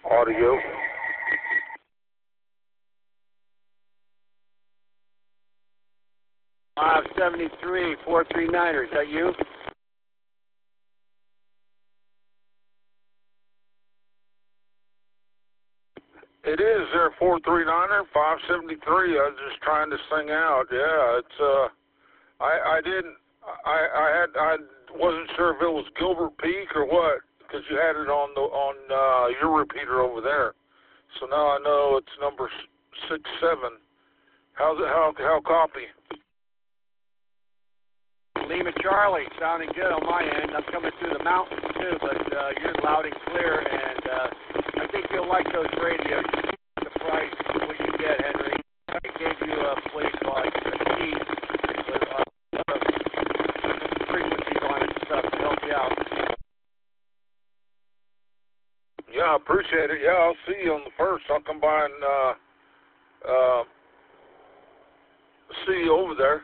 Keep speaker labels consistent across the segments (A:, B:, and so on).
A: Audio.
B: Five 73 439er. Is that you?
A: It is there, 439er, 573. I was just trying this thing out. Yeah, it's I wasn't sure if it was Gilbert Peak or what, because you had it on your repeater over there. So now I know it's number 67. How copy?
B: Lima Charlie, sounding good on my end. I'm coming through the mountains too, but you're loud and clear, and I think you'll like those radios. The price, what you get, Henry. I gave you a place like a key with frequencies on it and stuff to help you out.
A: Yeah, I appreciate it. Yeah, I'll see you on the 1st. I'll come by and see you over there.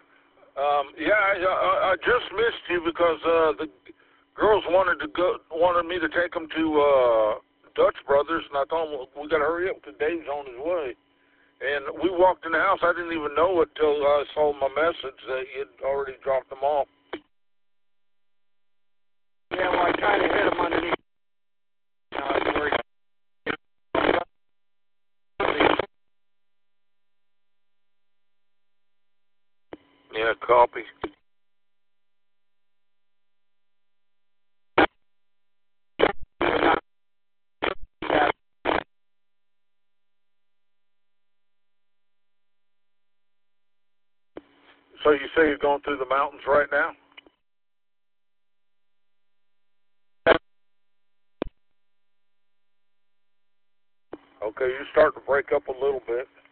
A: I just missed you because the girls wanted me to take them to Dutch Brothers, and I told them we got to hurry up because Dave's on his way. And we walked in the house. I didn't even know it till I saw my message that you'd already dropped them off.
B: Yeah, well, I kind of hit them underneath. I was worried.
A: Yeah, copy. So you say you're going through the mountains right now? Okay, you're starting to break up a little bit.